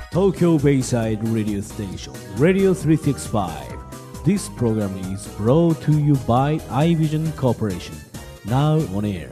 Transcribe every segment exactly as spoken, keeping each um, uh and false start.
Tokyo Bayside Radio Station Radio three sixty-five. This program is brought to you by iVision Corporation. Now on air.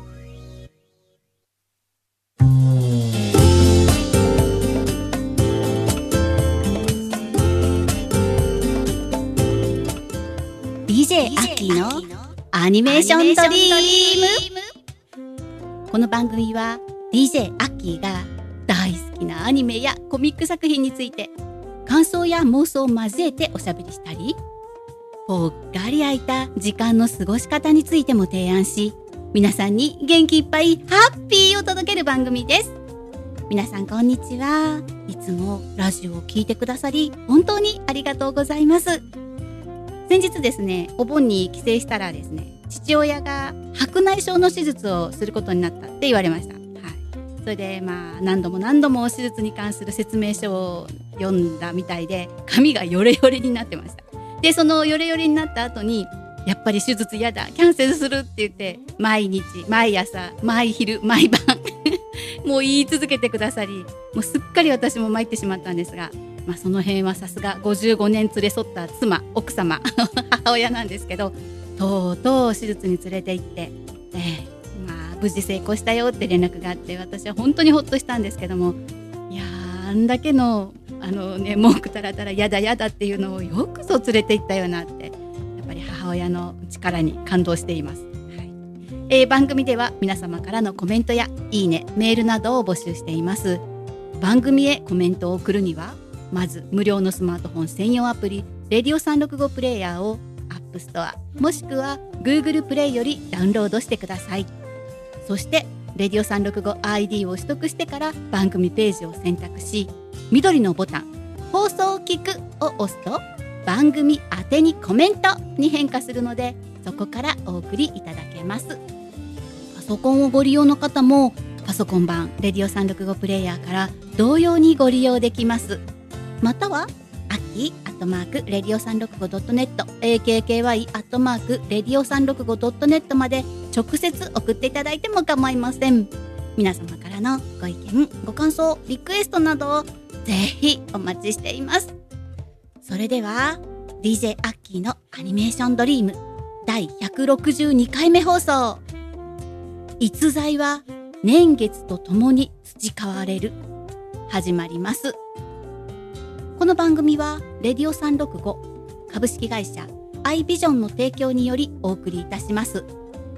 ディージェー アッキーのアニメーションドリーム。この番組は ディージェー アッキーが大好きなアニメやコミック作品について感想や妄想を交えておしゃべりしたり、ぽっかり空いた時間の過ごし方についても提案し、皆さんに元気いっぱいハッピーを届ける番組です。皆さんこんにちは。いつもラジオを聞いてくださり本当にありがとうございます。先日ですね、お盆に帰省したらですね、父親が白内障の手術をすることになったって言われました。はい。それでまあ何度も何度も手術に関する説明書を読んだみたいで、髪がヨレヨレになってました。で、そのヨレヨレになった後に、やっぱり手術嫌だ、キャンセルするって言って、毎日、毎朝、毎昼、毎晩もう言い続けてくださり、もうすっかり私も参ってしまったんですが、まあ、その辺はさすがごじゅうごねん連れ添った妻、奥様母親なんですけど、とうとう手術に連れて行って、えーまあ、無事成功したよって連絡があって、私は本当にほっとしたんですけども、いやー、あんだけのあの、ね、文句たらたらやだやだっていうのをよくぞ連れて行ったよなって、やっぱり母親の力に感動しています。はい。えー、番組では皆様からのコメントやいいね、メールなどを募集しています。番組へコメントを送るには、まず無料のスマートフォン専用アプリレディオさんろくごプレイヤーを App Store もしくは Google プレイよりダウンロードしてください。そしてレディオさんろくご アイディー を取得してから番組ページを選択し、緑のボタン放送を聞くを押すと番組宛てにコメントに変化するので、そこからお送りいただけます。パソコンをご利用の方もパソコン版レディオさんろくごプレイヤーから同様にご利用できます。またはアッキーアットマークレディオさんろくごドットネット エーケーケーワイ アットマークレディオさんろくごドットネットまで直接送っていただいても構いません。皆様からのご意見、ご感想、リクエストなどをぜひお待ちしています。それでは ディージェー アッキーのアニメーションドリームだいひゃくろくじゅうにかいめ放送、逸材は年月とともに培われる、始まります。この番組はレディオさんろくご株式会社アイビジョンの提供によりお送りいたします。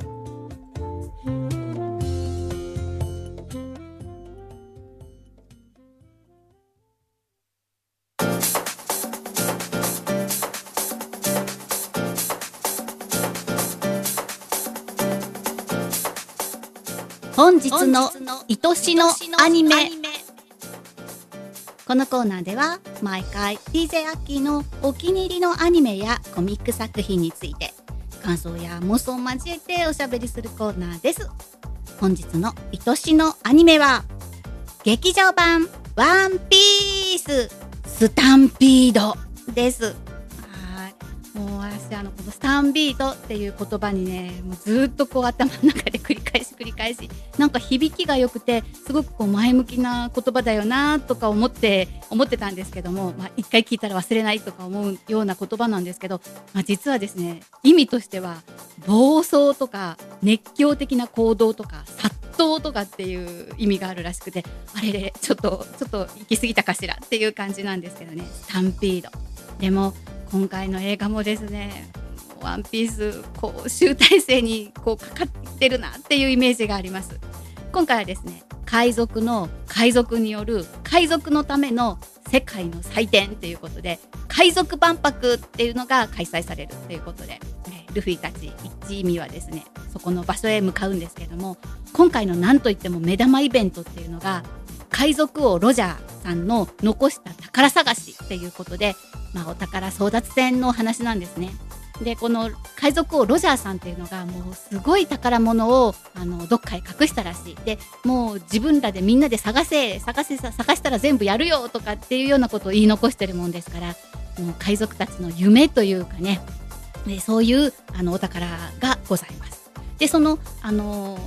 本日の愛しのアニメ。このコーナーでは毎回 ディージェー アッキーのお気に入りのアニメやコミック作品について感想や妄想を交えておしゃべりするコーナーです。本日の愛しのアニメは劇場版ワンピーススタンピードです。はい、もう私あのこのスタンピードっていう言葉にね、もうずっとこう頭の中で繰り返し繰り返し、なんか響きが良くてすごくこう前向きな言葉だよなとか思って思ってたんですけども、まあ、一回聞いたら忘れないとか思うような言葉なんですけど、まあ、実はですね、意味としては暴走とか熱狂的な行動とか殺到とかっていう意味があるらしくて、あれれちょっとちょっと行き過ぎたかしらっていう感じなんですけどね、スタンピード。でも今回の映画もですね、ワンピースこう集大成にこうかかってるなっていうイメージがあります。今回はですね、海賊の海賊による海賊のための世界の祭典ということで、海賊万博っていうのが開催されるということで、ルフィたち一味はですね、そこの場所へ向かうんですけども、今回のなんといっても目玉イベントっていうのが海賊王ロジャーさんの残した宝探しっていうことで、まあ、お宝争奪戦の話なんですね。で、この海賊王ロジャーさんっていうのがもうすごい宝物をあのどっかへ隠したらしい。で、もう自分らでみんなで探せ探せ探したら全部やるよとかっていうようなことを言い残してるもんですから、もう海賊たちの夢というかね、でそういうあのお宝がございます。で、そのあの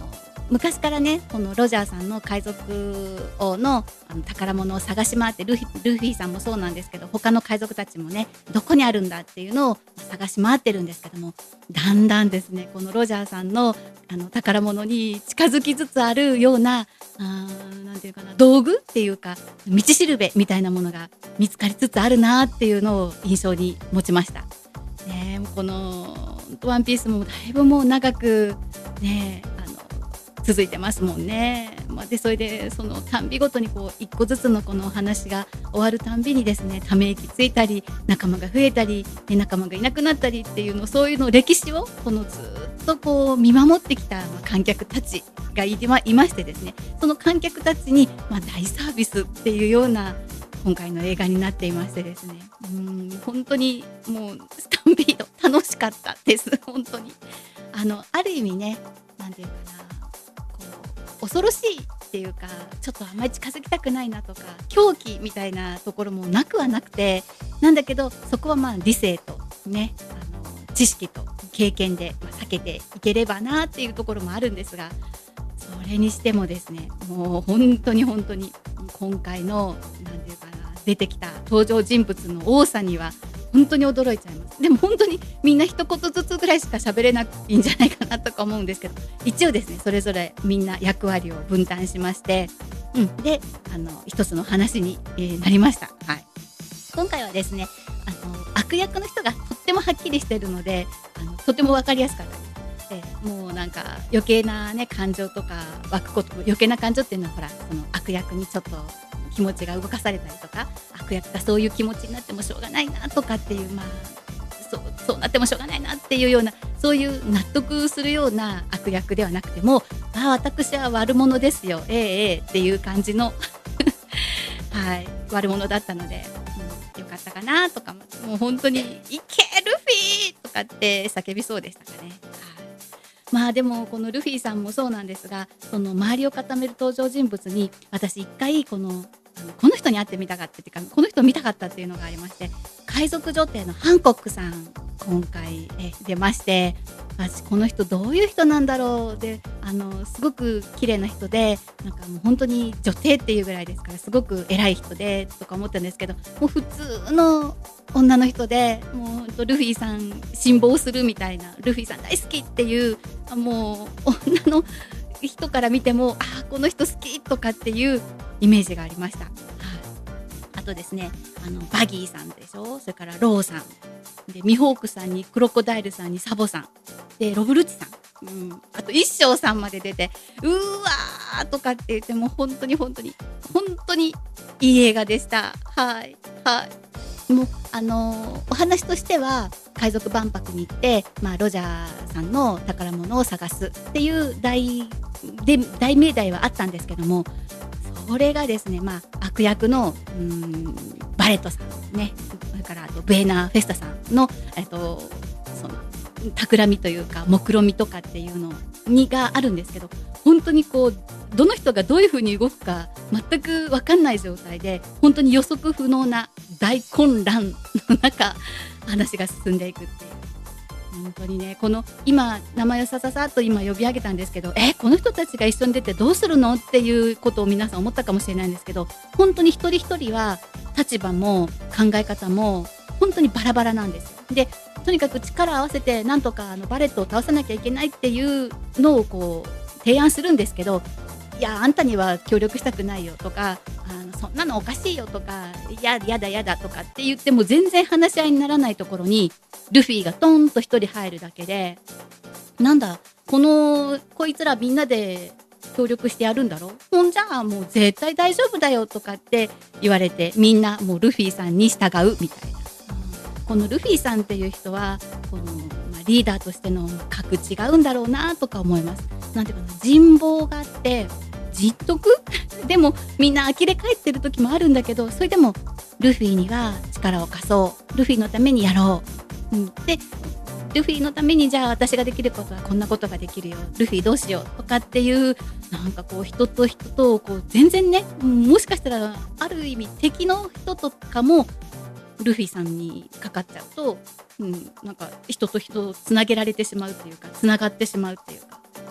昔からねこのロジャーさんの海賊王 の, あの宝物を探し回ってルフィ、ルフィさんもそうなんですけど他の海賊たちもねどこにあるんだっていうのを探し回ってるんですけども、だんだんですねこのロジャーさん の, あの宝物に近づきつつあるようなあなんていうかな道具っていうか道しるべみたいなものが見つかりつつあるなっていうのを印象に持ちました。ね、このワンピースもだいぶもう長くねあの続いてますもんね。まあ、でそれでそのたんびごとにこう一個ずつのこのお話が終わるたんびにですねため息ついたり仲間が増えたり仲間がいなくなったりっていうのそういうの歴史をこのずっとこう見守ってきた観客たちがいま、いましてですね、その観客たちにまあ大サービスっていうような今回の映画になっていましてですね、うん本当にもうスタンピード楽しかったです本当にあのある意味ねなんていうかなこう恐ろしいっていうかちょっとあんまり近づきたくないなとか狂気みたいなところもなくはなくてなんだけどそこはまあ理性とねあの知識と経験で避けていければなっていうところもあるんですが、それにしてもですねもう本当に本当に今回のなんていうかな出てきた登場人物の多さには本当に驚いちゃいます。でも本当にみんな一言ずつぐらいしか喋れないんじゃないかなとか思うんですけど、一応ですねそれぞれみんな役割を分担しまして、うん、であの一つの話に、えー、なりました。はい、今回はですねあの悪役の人がとってもはっきりしているのであのとても分かりやすかったです。えー、もうなんか余計な、ね、感情とか湧くこと余計な感情っていうのはほらその悪役にちょっと気持ちが動かされたりとか悪役がそういう気持ちになってもしょうがないなとかっていうまあ そう、そうなってもしょうがないなっていうようなそういう納得するような悪役ではなくてもあ私は悪者ですよええええっていう感じの、はい、悪者だったので、うん、よかったかなとかもう本当にいけルフィとかって叫びそうでしたかね。まあでもこのルフィさんもそうなんですがその周りを固める登場人物に私一回このあのこの人に会ってみたかったっていうかこの人を見たかったっていうのがありまして海賊女帝のハンコックさん今回え出まして私この人どういう人なんだろうであのすごく綺麗な人でなんかもう本当に女帝っていうぐらいですからすごく偉い人でとか思ったんですけどもう普通の女の人でもうルフィさん辛抱するみたいなルフィさん大好きっていうもう女の人から見てもあこの人好きとかっていうイメージがありました。はい、あとですねあのバギーさんでしょそれからローさんでミホークさんにクロコダイルさんにサボさんでロブルチさん、うん、あと一生さんまで出てうーわーとかって言っても本当に本当に本当にいい映画でした。はいはいもうあのー、お話としては海賊万博に行って、まあ、ロジャーさんの宝物を探すっていう大で大命題はあったんですけどもそれがですね、まあ、悪役のうーんバレットさんねそれからあとベーナー・フェスタさんの、えっと、その企みというか目論みとかっていうのにがあるんですけど本当にこうどの人がどういう風に動くか全く分かんない状態で本当に予測不能な大混乱の中話が進んでいくっていう本当にねこの今名前をさささっと今呼び上げたんですけどえこの人たちが一緒に出てどうするのっていうことを皆さん思ったかもしれないんですけど本当に一人一人は立場も考え方も本当にバラバラなんですよ。でとにかく力を合わせてなんとかあのバレットを倒さなきゃいけないっていうのをこう提案するんですけどいやあんたには協力したくないよとかあのそんなのおかしいよとかいややだやだとかって言っても全然話し合いにならないところにルフィがトンと一人入るだけでなんだこのこいつらみんなで協力してやるんだろほんじゃあもう絶対大丈夫だよとかって言われてみんなもうルフィさんに従うみたいなこのルフィさんっていう人はこの、まあ、リーダーとしての格違うんだろうなとか思います。なんていうかな人望があって人徳でもみんな呆れ返ってる時もあるんだけどそれでもルフィには力を貸そうルフィのためにやろう、うん、でルフィのためにじゃあ私ができることはこんなことができるよルフィどうしようとかっていうなんかこう人と人とこう全然ねもしかしたらある意味敵の人とかもルフィさんにかかっちゃうと、うん、なんか人と人をつなげられてしまうっていうかつながってしまうっていうか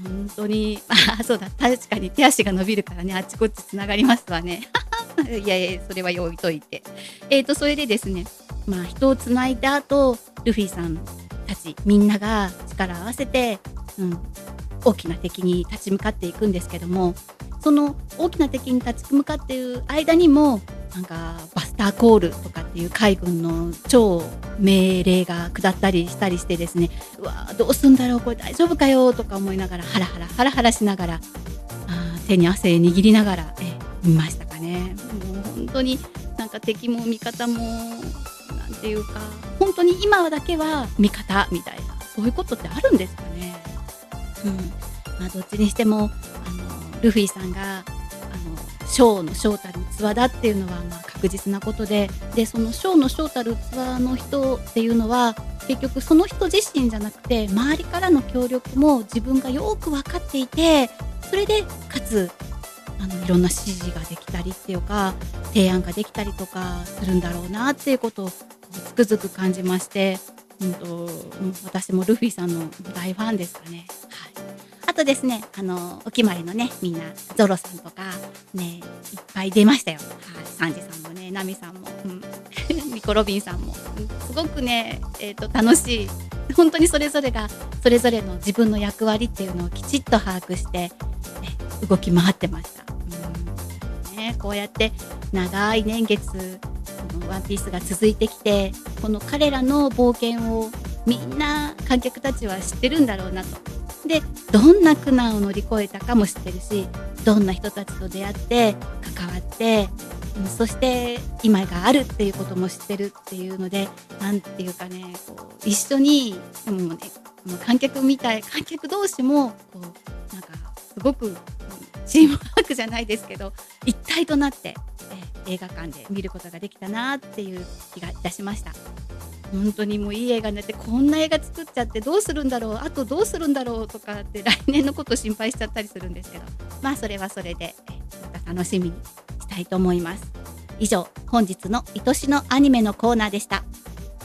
本当にあそうだ確かに手足が伸びるからねあっちこっちつながりますわねいやいやそれは置いといてえーとそれでですねまあ人をつないだ後ルフィさんたちみんなが力を合わせて、うん、大きな敵に立ち向かっていくんですけどもその大きな敵に立ち向かっている間にもなんかバスターコールとかっていう海軍の超命令が下ったりしたりしてですねうわどうすんだろうこれ大丈夫かよとか思いながらハラハラハラハラしながらあ手に汗握りながらえ見ましたかね。もう本当になんか敵も味方もなんていうか本当に今だけは味方みたいなそういうことってあるんですかね。うんまあ、どっちにしてもあのルフィさんがあのショーの将たる器だっていうのはまあ確実なことで、でそのショーの将たる器の人っていうのは結局その人自身じゃなくて周りからの協力も自分がよく分かっていてそれでかつあのいろんな指示ができたりっていうか提案ができたりとかするんだろうなっていうことをつくづく感じまして、うんと、私もルフィさんの大ファンですかね。はい、あとですねあのお決まりのねみんなゾロさんとかねいっぱい出ましたよ。はい、サンジさんもねナミさんも、うん、ミコロビンさんも、うん、すごくね、えーと、楽しい本当にそれぞれがそれぞれの自分の役割っていうのをきちっと把握して、ね、動き回ってました。うんね、こうやって長い年月ワンピースが続いてきてこの彼らの冒険をみんな観客たちは知ってるんだろうなと。でどんな苦難を乗り越えたかも知ってるしどんな人たちと出会って関わってそして今があるっていうことも知ってるっていうのでなんていうかねこう一緒にもう、ね、もう観客みたい観客同士もこうなんかすごくチームワークじゃないですけど一体となってえ映画館で見ることができたなっていう気がいたしました。本当にもういい映画になってこんな映画作っちゃってどうするんだろうあとどうするんだろうとかって来年のこと心配しちゃったりするんですけどまあそれはそれでまた楽しみにしたいと思います。以上本日の愛しのアニメのコーナーでした。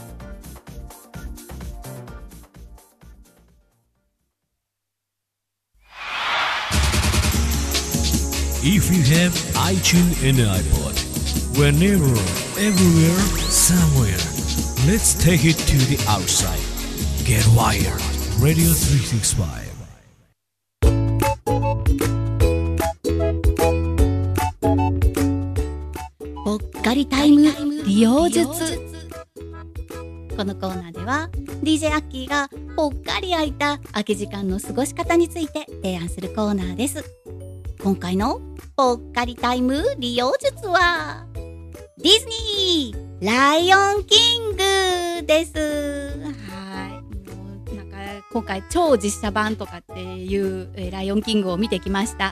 If you have iTunes and iPod, whenever, everywhere, somewhere, let's take it to the outside. Get wired. Radio スリーシックスファイブぽっかりタイム利用術。このコーナーでは ディージェー アッキーがぽっかり空いた空き時間の過ごし方について提案するコーナーです。今回のぽっかりタイム利用術はディズニーライオンキングです。はい、なんか今回超実写版とかっていうえライオンキングを見てきました。はい、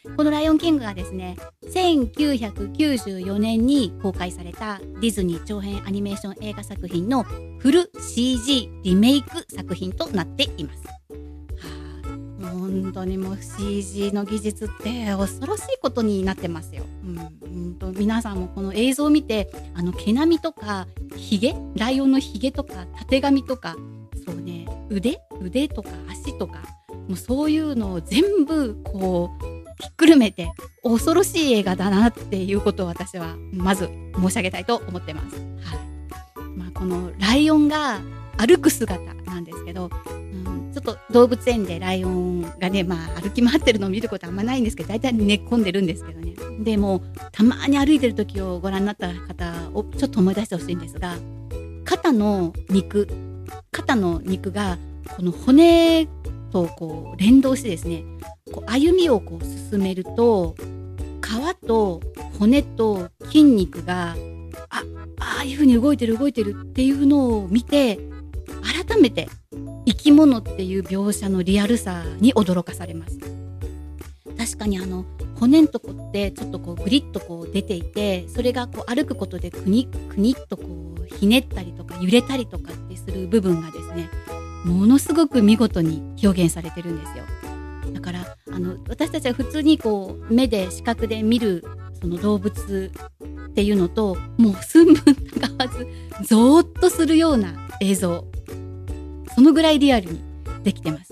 このライオンキングはですねせんきゅうひゃくきゅうじゅうよねんに公開されたディズニー長編アニメーション映画作品のフル シージー リメイク作品となっています。本当にもう シージー の技術って恐ろしいことになってますよ。うん、うんと皆さんもこの映像を見てあの毛並みとかひげライオンのひげとかたてがみとかそうね腕腕とか足とかもうそういうのを全部こうひっくるめて恐ろしい映画だなっていうことを私はまず申し上げたいと思ってます。はいまあ、このライオンが歩く姿なんですけど、うん、ちょっと動物園でライオンがね、まあ、歩き回ってるのを見ることはあんまないんですけど大体寝っ込んでるんですけどね。でもたまに歩いてる時をご覧になった方をちょっと思い出してほしいんですが肩の肉肩の肉がこの骨とこう連動してですねこう歩みをこう進めると皮と骨と筋肉があああいう風に動いてる動いてるっていうのを見て改めて生き物っていう描写のリアルさに驚かされます。確かにあの骨のとこってちょっとこうグリッとこう出ていてそれがこう歩くことでくにくにっとこうひねったりとか揺れたりとかってする部分がですねものすごく見事に表現されてるんですよ。だからあの私たちは普通にこう目で視覚で見るその動物っていうのともう寸分たがわずゾーッとするような映像そのぐらいリアルにできてます。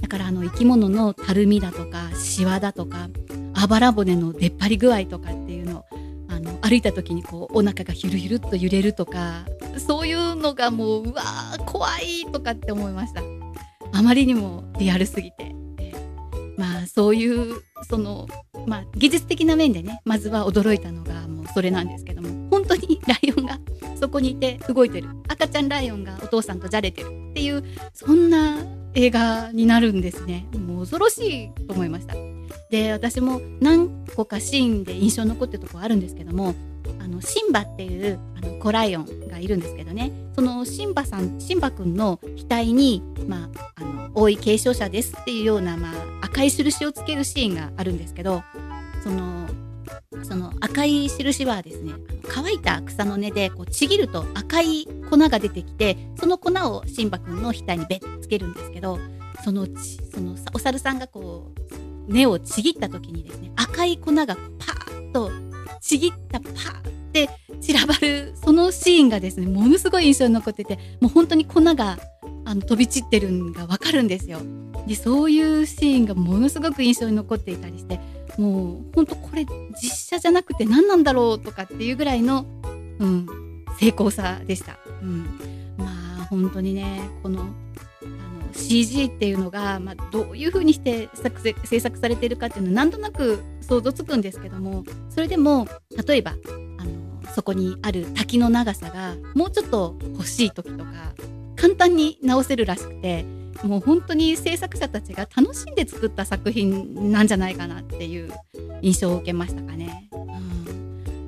だからあの生き物のたるみだとかシワだとかあばら骨の出っ張り具合とかっていうのをあの歩いた時にこうお腹がヒュルヒュルっと揺れるとか、そういうのがもううわー怖いとかって思いました。あまりにもリアルすぎて、まあそういうそのまあ技術的な面でね、まずは驚いたのがもうそれなんですけども、本当にライオンがそこにいて動いてる、赤ちゃんライオンがお父さんとじゃれてるっていう、そんな映画になるんですね。もう恐ろしいと思いました。で、私も何個かシーンで印象に残ってるところあるんですけども、あのシンバっていうあの子ライオンがいるんですけどね、そのシンバさん、シンバくんの額に、まあ、あの王位継承者ですっていうような、まあ、赤い印をつけるシーンがあるんですけど、そのその赤い印はですね、あの乾いた草の根でこうちぎると赤い粉が出てきて、その粉をシンバくんの額にべっつけるんですけど、そのそのお猿さんがこう根をちぎった時にですね、赤い粉がパーッとちぎったパーって散らばる、そのシーンがですね、ものすごい印象に残ってて、もう本当に粉があの飛び散ってるのがわかるんですよ。で、そういうシーンがものすごく印象に残っていたりして、もう本当これ実写じゃなくて何なんだろうとかっていうぐらいの、うん、成功さでした。うん、まあ本当にね、このシージー っていうのが、まあ、どういう風にして作成制作されているかっていうのはなんとなく想像つくんですけども、それでも例えばあのそこにある滝の長さがもうちょっと欲しい時とか簡単に直せるらしくて、もう本当に制作者たちが楽しんで作った作品なんじゃないかなっていう印象を受けましたかね。うん、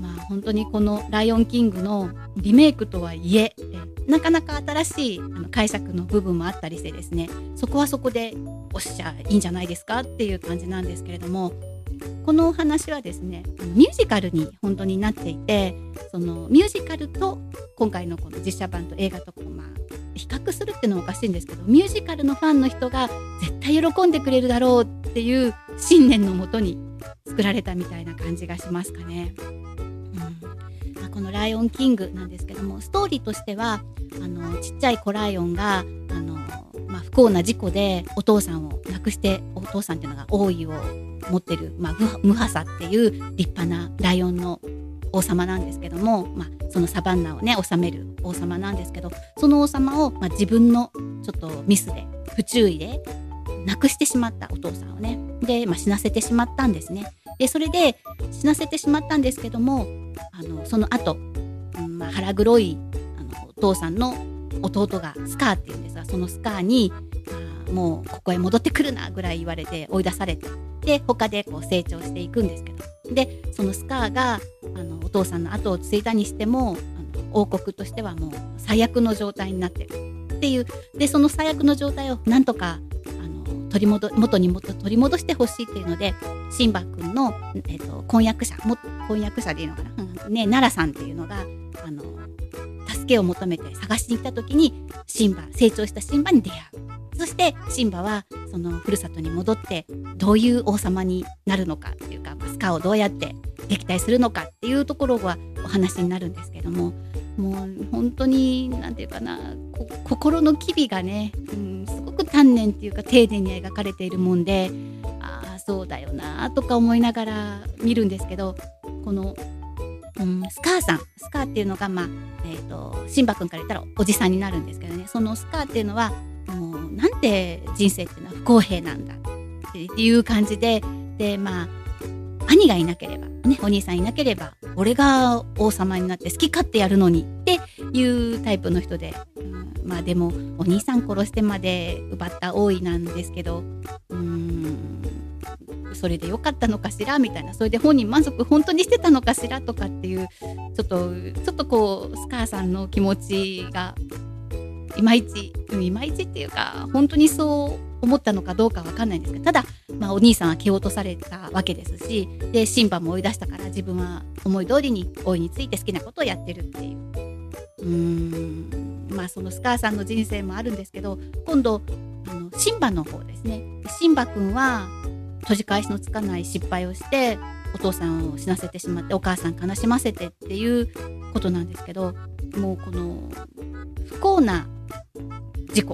まあ本当にこのライオンキングのリメイクとはいえ、なかなか新しいあの解釈の部分もあったりしてですね、そこはそこでおっしゃいいんじゃないですかっていう感じなんですけれども、このお話はですね、ミュージカルに本当になっていて、そのミュージカルと今回のこの実写版と映画とこう、まあ、比較するっていうのはおかしいんですけど、ミュージカルのファンの人が絶対喜んでくれるだろうっていう信念のもとに作られたみたいな感じがしますかね。うん、まあ、このライオンキングなんですけども、ストーリーとしてはあのちっちゃい子ライオンがあの、まあ、不幸な事故でお父さんを亡くして、お父さんっていうのが王位を持ってる、まあ、ムハサっていう立派なライオンの王様なんですけども、まあ、そのサバンナをね治める王様なんですけど、その王様を、まあ、自分のちょっとミスで不注意で亡くしてしまったお父さんをね、で、まあ、死なせてしまったんですね。でそれで死なせてしまったんですけども、あのその後、うんまあ、腹黒いあのお父さんの弟がスカーっていうんですが、そのスカーに、まあ、もうここへ戻ってくるなぐらい言われて追い出されて、で他でこう成長していくんですけど、でそのスカーがあのお父さんの後を継いだにしても、あの王国としてはもう最悪の状態になってるっていう、でその最悪の状態をなんとかあの取り戻元に元取り戻してほしいっていうので、シンバ君の、えー、と婚約者も婚約者でいいのかな、うんね、ナラさんっていうのがあの助けを求めて探しに行った時に、シンバ成長したシンバに出会う。そしてシンバはそのふるさとに戻ってどういう王様になるのかっていうか、スカーをどうやって撃退するのかっていうところがお話になるんですけども、もう本当になんていうかな、心の機微がね、うん、すごく丹念っていうか丁寧に描かれているもんで、ああそうだよなとか思いながら見るんですけど、この、うん、スカーさんスカーっていうのが、まあえーと、シンバ君から言ったらおじさんになるんですけどね、そのスカーっていうのはもうなんて人生っていうのは不公平なんだっていう感じで、でまあ兄がいなければね、お兄さんいなければ俺が王様になって好き勝手やるのにっていうタイプの人で、うん、まあでもお兄さん殺してまで奪った王位なんですけど、うーんそれでよかったのかしらみたいな、それで本人満足本当にしてたのかしらとかっていう、ちょっとちょっとこうスカーさんの気持ちがいまいちいまいちっていうか、本当にそう思ったのかどうかわかんないんですけど、ただ、まあ、お兄さんは蹴落とされたわけですし、でシンバも追い出したから自分は思い通りに王位について好きなことをやってるっていう、うーんまあそのスカーさんの人生もあるんですけど、今度あのシンバの方ですね、シンバ君は閉じ返しのつかない失敗をしてお父さんを死なせてしまって、お母さん悲しませてっていうことなんですけど、もうこの不幸な事故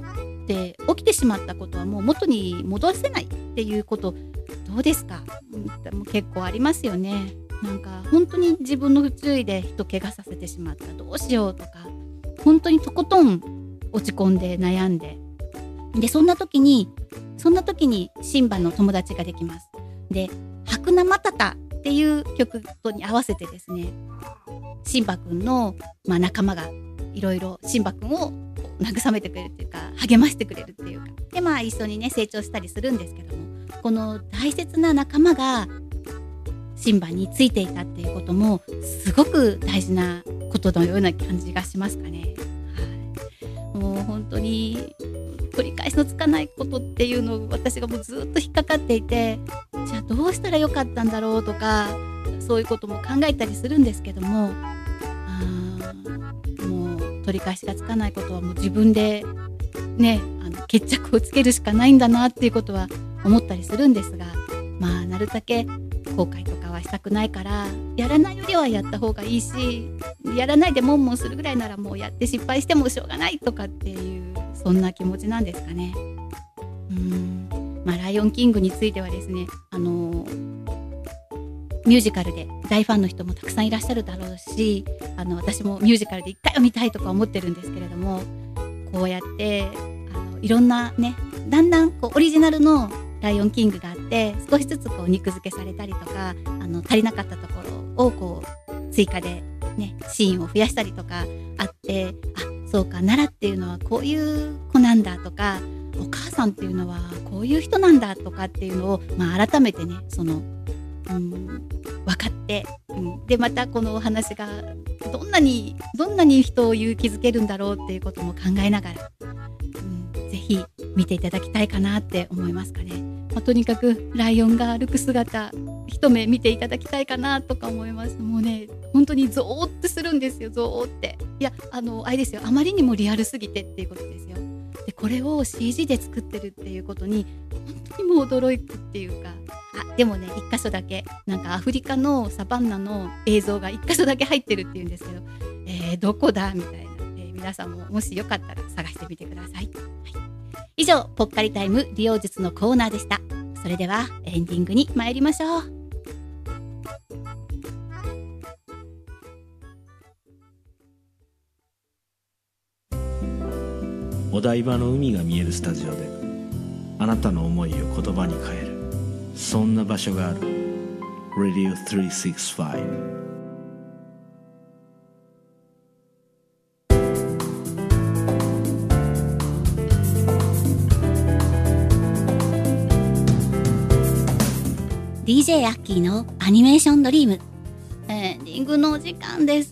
って起きてしまったことはもう元に戻せないっていうことどうですか？もう結構ありますよね。なんか本当に自分の不注意で人怪我させてしまったどうしようとか、本当にとことん落ち込んで悩んで、でそんな時にそんな時にシンバの友達ができます。で白生マタタっていう曲とに合わせてですね、シンバくんの、まあ、仲間がいろいろシンバくんを慰めてくれるっていうか励ましてくれるっていうかで、まあ一緒にね成長したりするんですけども、この大切な仲間がシンバについていたっていうこともすごく大事なことのような感じがしますかね。はい、もう本当に繰り返しのつかないことっていうのを私がもうずっと引っかかっていて、じゃあどうしたらよかったんだろうとかそういうことも考えたりするんですけども、あもう取り返しがつかないことはもう自分でねあの決着をつけるしかないんだなっていうことは思ったりするんですが、まあなるだけ後悔とかはしたくないからやらないよりはやった方がいいし、やらないでモンモンするぐらいならもうやって失敗してもしょうがないとかっていうそんな気持ちなんですかね。うーん、まあ、ライオンキングについてはですね、あのミュージカルで大ファンの人もたくさんいらっしゃるだろうし、あの私もミュージカルで一回は見たいとか思ってるんですけれども、こうやってあのいろんなねだんだんこうオリジナルのライオンキングがあって少しずつこう肉付けされたりとか、あの足りなかったところをこう追加でねシーンを増やしたりとかあって、あそうかナラっていうのはこういう子なんだとか、お母さんっていうのはこういう人なんだとかっていうのを、まあ、改めてねその、うん、分かって、うん、でまたこのお話がどんなにどんなに人を勇気づけるんだろうっていうことも考えながら、うん、ぜひ見ていただきたいかなって思いますかね。まあ、とにかくライオンが歩く姿一目見ていただきたいかなとか思います。もうね本当にゾーってするんですよ。ゾーって、いやあのあれですよ、あまりにもリアルすぎてっていうことですよ。でこれを シージー で作ってるっていうことに本当にもう驚くっていうか、あでもね一箇所だけなんかアフリカのサバンナの映像が一箇所だけ入ってるっていうんですけど、えー、どこだみたいな、えー、皆さんももしよかったら探してみてください。はい、以上ぽっかりタイム利用術のコーナーでした。それではエンディングに参りましょう。 お台場の海が見えるスタジオであなたの思いを言葉に変える、そんな場所がある。 ラディオさんびゃくろくじゅうご。 ディージェー アッキーのアニメーションドリーム、エンディングのお時間です。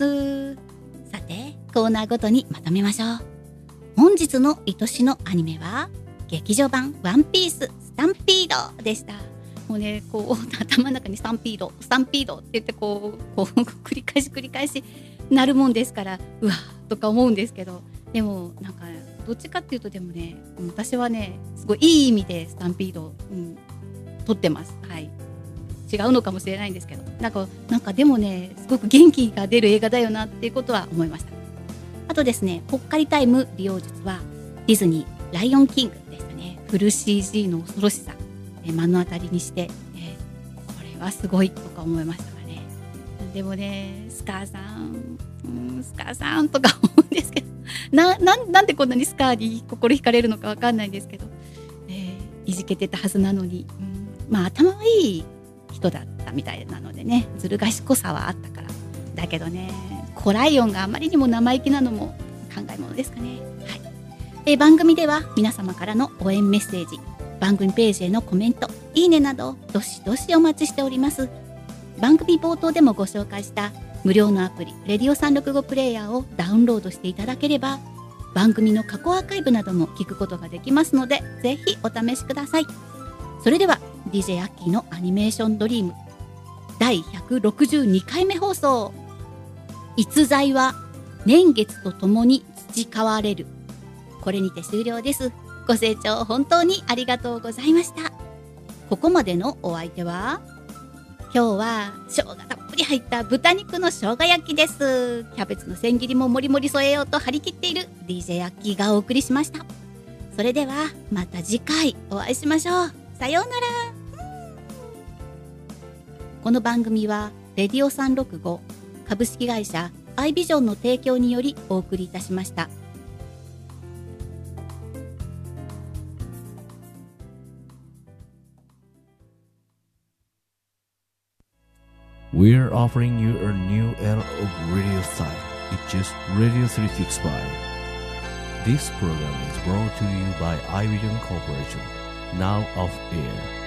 さてコーナーごとにまとめましょう。本日の愛しのアニメは劇場版ワンピーススタンピードでした。もうねこう頭の中にスタンピードスタンピードって言ってこうこう繰り返し繰り返しなるもんですから、うわーとか思うんですけど、でもなんかどっちかっていうとでもね私はねすごいいい意味でスタンピード、うん、撮ってます。はい、違うのかもしれないんですけど、なんかなんかでもねすごく元気が出る映画だよなっていうことは思いました。あとですね、ぽっかりタイム利用術はディズニーライオンキングでしたね。フル シージー の恐ろしさ、え目の当たりにして、えー、これはすごいとか思いましたかね。でもねスカーさん、うん、スカーさんとか思うんですけど、な, な, なんでこんなにスカーに心惹かれるのかわかんないんですけど、えー、いじけてたはずなのに、うん、まあ頭はいい人だったみたいなのでね、ずる賢さはあったから。だけどねコライオンがあまりにも生意気なのも考えものですかね。はい、えー、番組では皆様からの応援メッセージ、番組ページへのコメント、いいねなどどしどしお待ちしております。番組冒頭でもご紹介した無料のアプリレディオさんびゃくろくじゅうごプレイヤーをダウンロードしていただければ番組の過去アーカイブなども聞くことができますので、ぜひお試しください。それでは ディージェー アッキーのアニメーションドリームだいひゃくろくじゅうにかいめ放送、逸材は年月とともに培われる、これにて終了です。ご清聴本当にありがとうございました。ここまでのお相手は、今日は生姜たっぷり入った豚肉の生姜焼きです。キャベツの千切りももりもり添えようと張り切っている ディージェー アッキーがお送りしました。 それではまた次回お会いしましょう。さようなら。この番組はレディオさんろくご株式会社アイビジョンの提供によりお送りいたしました。 We're offering you a new era of radio style. It's just Radio three sixty-five. This program is brought to you by iVision Corporation, now off air.